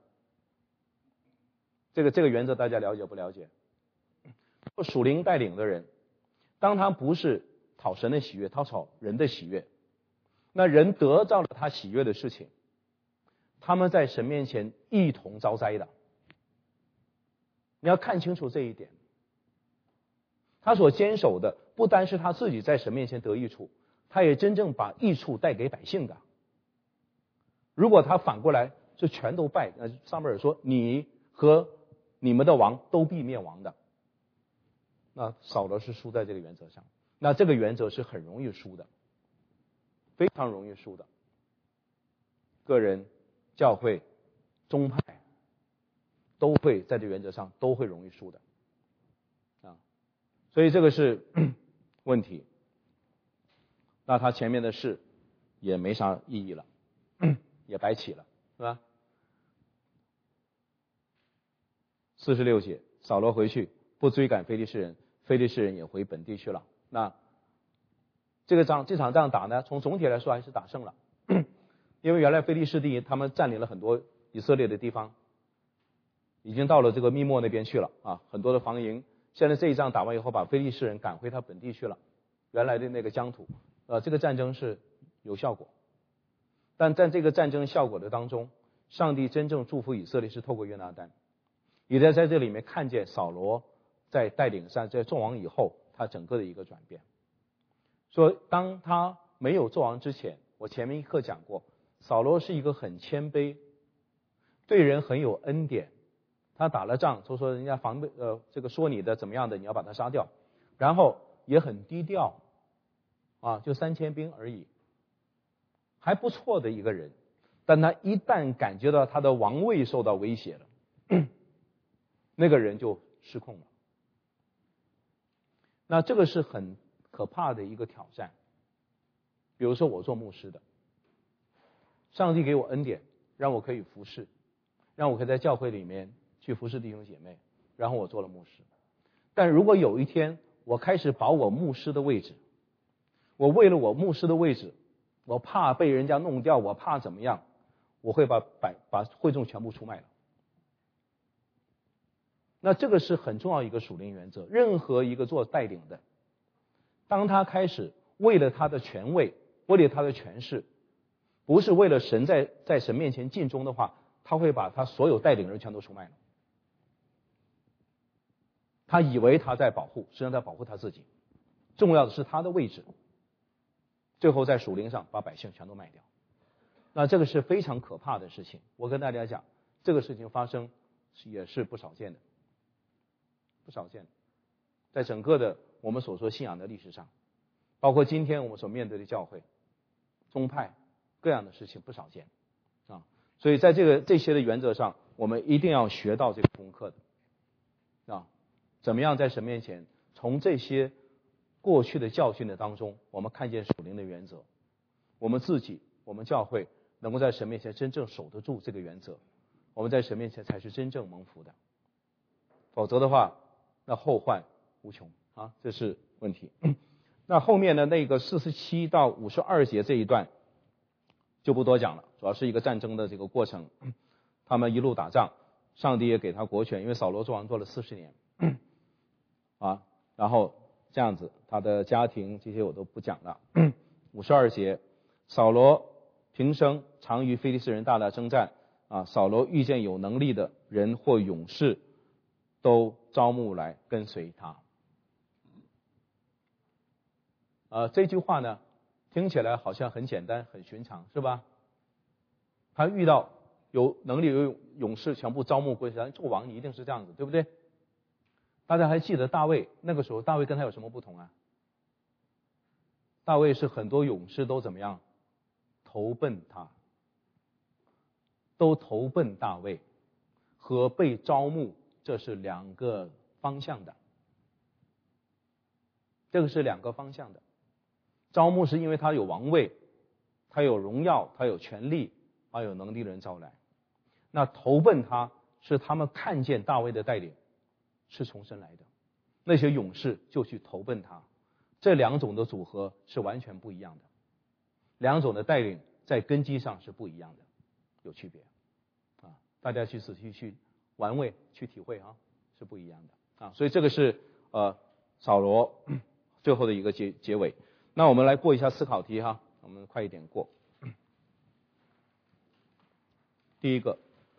这个这个原则大家了解不了解？属灵带领的人，当他不是讨神的喜悦，他讨人的喜悦，那人得到了他喜悦的事情，他们在神面前一同遭灾的。你要看清楚这一点。他所坚守的不单是他自己在神面前得益处，他也真正把益处带给百姓的。如果他反过来就全都败，那撒母耳说你和你们的王都必灭亡的。那扫罗是输在这个原则上，那这个原则是很容易输的，非常容易输的。个人、教会、宗派都会在这原则上都会容易输的啊，所以这个是问题。那他前面的事也没啥意义了，也白起了，是吧？四十六节，扫罗回去不追赶非利士人，非利士人也回本地去了。那这个仗这场仗打呢，从总体来说还是打胜了，因为原来非利士地他们占领了很多以色列的地方，已经到了这个密莫那边去了啊，很多的防营。现在这一仗打完以后，把非利士人赶回他本地去了，原来的那个疆土。呃，这个战争是有效果，但在这个战争效果的当中，上帝真正祝福以色列是透过约拿单。也在在这里面看见扫罗在带领上在做王以后，他整个的一个转变。说当他没有做王之前，我前面一课讲过，扫罗是一个很谦卑，对人很有恩典。他打了仗，就说人家防备呃这个说你的怎么样的，你要把他杀掉，然后也很低调。啊，就三千兵而已，还不错的一个人。但他一旦感觉到他的王位受到威胁了，那个人就失控了。那这个是很可怕的一个挑战。比如说我做牧师的，上帝给我恩典，让我可以服侍，让我可以在教会里面去服侍弟兄姐妹，然后我做了牧师。但如果有一天我开始保我牧师的位置，我为了我牧师的位置，我怕被人家弄掉，我怕怎么样，我会把把把会众全部出卖了。那这个是很重要一个属灵原则。任何一个做带领的，当他开始为了他的权位，为了他的权势，不是为了神在在神面前尽忠的话，他会把他所有带领人全都出卖了。他以为他在保护，实际上在保护他自己。重要的是他的位置。最后在属灵上把百姓全都卖掉，那这个是非常可怕的事情。我跟大家讲，这个事情发生也是不少见的，不少见的，在整个的我们所说信仰的历史上，包括今天我们所面对的教会、宗派各样的事情不少见啊。所以在这个这些的原则上，我们一定要学到这个功课的啊，怎么样在神面前从这些过去的教训的当中，我们看见属灵的原则，我们自己我们教会能够在神面前真正守得住这个原则，我们在神面前才是真正蒙福的。否则的话，那后患无穷啊，这是问题。那后面的那个四十七到五十二节这一段就不多讲了，主要是一个战争的这个过程。他们一路打仗，上帝也给他国权，因为扫罗做王做了四十年啊，然后这样子，他的家庭这些我都不讲了。五十二节，扫罗平生常与非利士人大大征战啊，扫罗遇见有能力的人或勇士，都招募来跟随他。呃，这句话呢，听起来好像很简单、很寻常，是吧？他遇到有能力、有勇士，全部招募归随他。做王你一定是这样子，对不对？大家还记得大卫那个时候，大卫跟他有什么不同啊？大卫是很多勇士都怎么样？投奔他，都投奔大卫，和被招募这是两个方向的，这个是两个方向的。招募是因为他有王位，他有荣耀，他有权力，他有能力的人招来。那投奔他是他们看见大卫的带领是从神来的，那些勇士就去投奔他。这两种的组合是完全不一样的，两种的带领在根基上是不一样的，有区别啊！大家去仔细去玩味去体会啊，是不一样的啊！所以这个是呃扫罗最后的一个结结尾。那我们来过一下思考题哈，我们快一点过。第一个，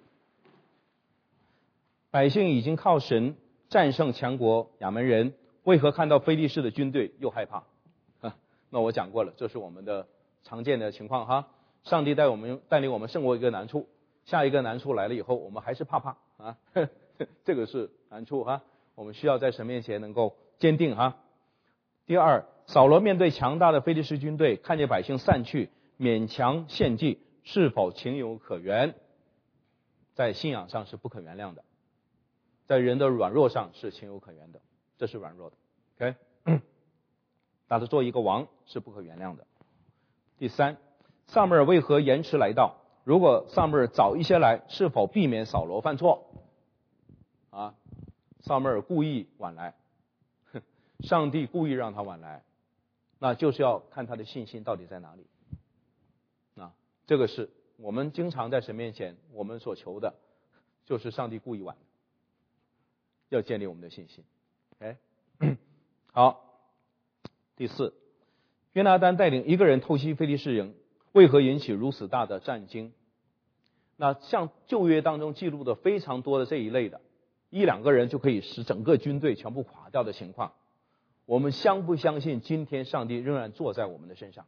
百姓已经靠神战胜强国亚扪人，为何看到非利士的军队又害怕？啊，那我讲过了，这是我们的常见的情况哈。上帝带我们带领我们胜过一个难处，下一个难处来了以后，我们还是怕怕啊，这个是难处哈。我们需要在神面前能够坚定哈。第二，扫罗面对强大的非利士军队，看见百姓散去，勉强献祭，是否情有可原？在信仰上是不可原谅的，在人的软弱上是情有可原的，这是软弱的。OK， 但是做一个王是不可原谅的。第三，撒母耳为何延迟来到？如果撒母耳早一些来，是否避免扫罗犯错？啊，撒母耳故意晚来，上帝故意让他晚来，那就是要看他的信心到底在哪里。啊，这个是我们经常在神面前，我们所求的就是上帝故意晚，要建立我们的信心。OK， 好，第四，约拿单带领一个人偷袭非利士营，为何引起如此大的战惊？那像旧约当中记录的非常多的这一类的，一两个人就可以使整个军队全部垮掉的情况，我们相不相信今天上帝仍然坐在我们的身上？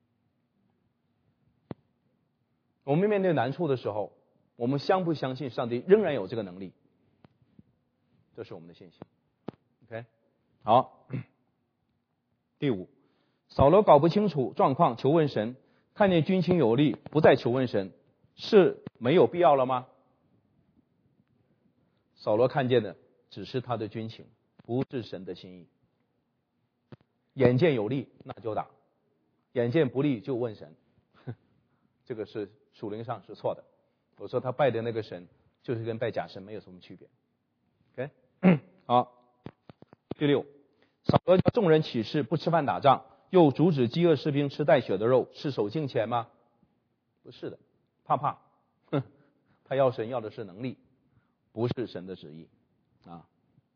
我们面对难处的时候，我们相不相信上帝仍然有这个能力？这是我们的信心。OK， 好。第五，扫罗搞不清楚状况，求问神，看见军情有利，不再求问神，是没有必要了吗？扫罗看见的只是他的军情，不是神的心意。眼见有利那就打，眼见不利就问神，这个是属灵上是错的。我说他拜的那个神就是跟拜假神没有什么区别。OK， 好。第六，扫罗叫众人起誓不吃饭打仗，又阻止饥饿士兵吃带血的肉，是守敬虔吗？不是的，怕怕，哼，他要神要的是能力，不是神的旨意啊。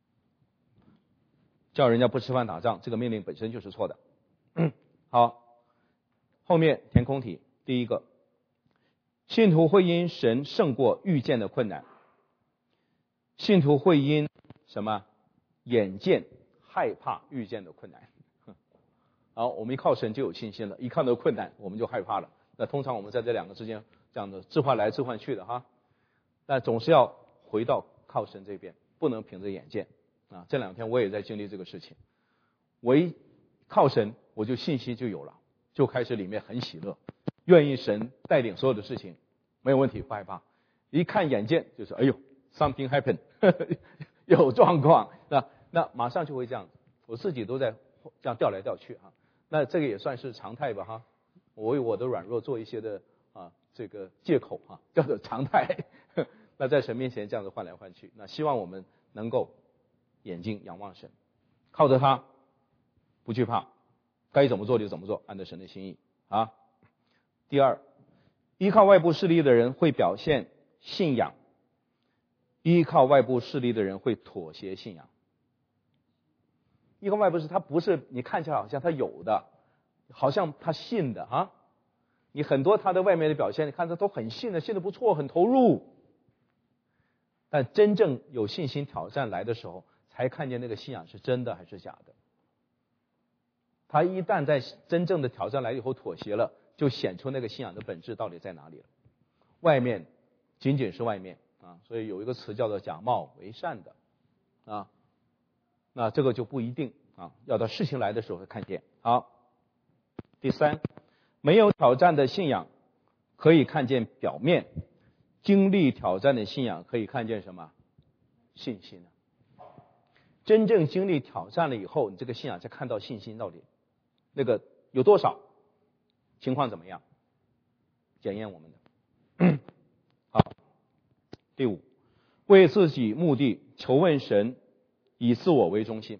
叫人家不吃饭打仗，这个命令本身就是错的。好，后面填空题，第一个，信徒会因神胜过遇见的困难，信徒会因什么？眼见害怕遇见的困难。好，我们一靠神就有信心了，一看到困难我们就害怕了。那通常我们在这两个之间这样的置换来置换去的哈，但总是要回到靠神这边，不能凭着眼见啊。这两天我也在经历这个事情，我一靠神我就信心就有了，就开始里面很喜乐，愿意神带领所有的事情，没有问题，不害怕。一看眼见就是哎呦 something happen 有状况，那那马上就会这样子，我自己都在这样调来调去啊。那这个也算是常态吧哈，我为我的软弱做一些的啊这个借口啊，叫做常态。那在神面前这样子换来换去，那希望我们能够眼睛仰望神，靠着他不惧怕，该怎么做就怎么做，按照神的心意啊。第二，依靠外部势力的人会表现信仰，依靠外部势力的人会妥协信仰。依靠外部势力，他不是你看起来好像他有的，好像他信的啊。你很多他的外面的表现，你看他都很信的，信的不错，很投入。但真正有信心挑战来的时候，才看见那个信仰是真的还是假的。他一旦在真正的挑战来以后妥协了，就显出那个信仰的本质到底在哪里了。外面仅仅是外面啊，所以有一个词叫做假冒为善的啊，那这个就不一定啊，要到事情来的时候会看见。好，第三，没有挑战的信仰可以看见表面，经历挑战的信仰可以看见什么？信心。真正经历挑战了以后，你这个信仰才看到信心到底那个有多少，情况怎么样，检验我们的。好，第五，为自己目的求问神，以自我为中心。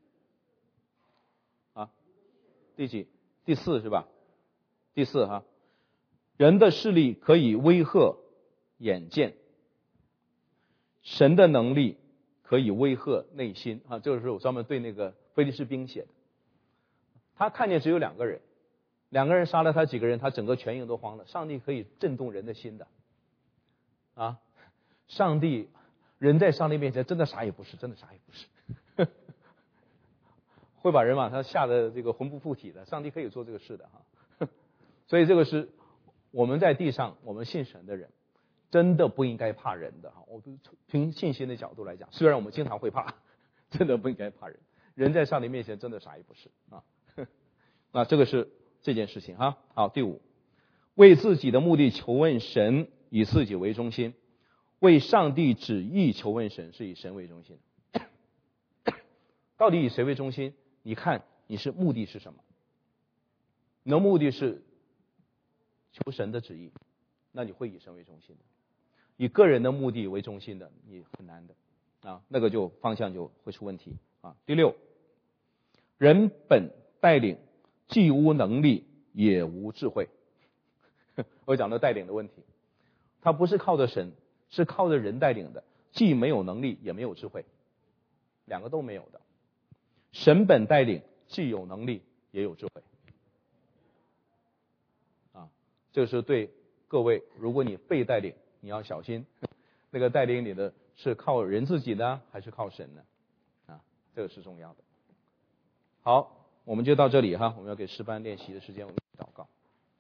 啊，第几？第四是吧？第四哈，人的势力可以威吓眼见，神的能力可以威吓内心啊。这个是我专门对那个菲利士兵写的。他看见只有两个人，两个人杀了他几个人，他整个全营都慌了。上帝可以震动人的心的啊！上帝人在上帝面前真的啥也不是，真的啥也不是，会把人把他吓得这个魂不附体的。上帝可以做这个事的哈。所以这个是我们在地上，我们信神的人， 真的不应该怕人的哈。我从信心的角度来讲，虽然我们经常会怕，真的不应该怕人。人在上帝面前真的啥也不是啊。那这个是这件事情哈。好，第五，为自己的目的求问神，以自己为中心；为上帝旨意求问神，是以神为中心。到底以谁为中心？你看你是目的是什么？你的目的是求神的旨意，那你会以神为中心的；以个人的目的为中心的，你很难的啊，那个就方向就会出问题啊。第六，人本带领，既无能力也无智慧。我讲到带领的问题，他不是靠着神，是靠着人带领的，既没有能力也没有智慧，两个都没有的。神本带领，既有能力也有智慧啊，这是对各位，如果你被带领，你要小心，那个带领你的是靠人自己呢，还是靠神呢？啊，这个是重要的。好，我们就到这里哈，我们要给诗班练习的时间，我们祷告。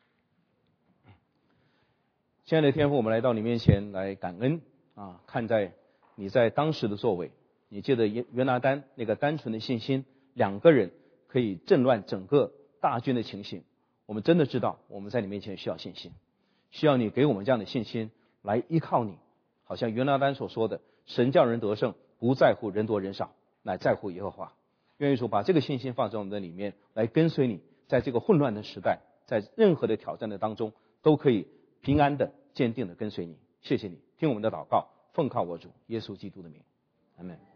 亲爱的天父，我们来到你面前来感恩啊！看在你在当时的作为，你借着约拿单那个单纯的信心，两个人可以震乱整个大军的情形。我们真的知道我们在你面前需要信心，需要你给我们这样的信心来依靠你。好像约拿单所说的，神叫人得胜，不在乎人多人少，乃在乎耶和华。愿意主把这个信心放在我们的里面，来跟随你，在这个混乱的时代，在任何的挑战的当中，都可以平安的、坚定的跟随你。谢谢你，听我们的祷告，奉靠我主耶稣基督的名，阿们。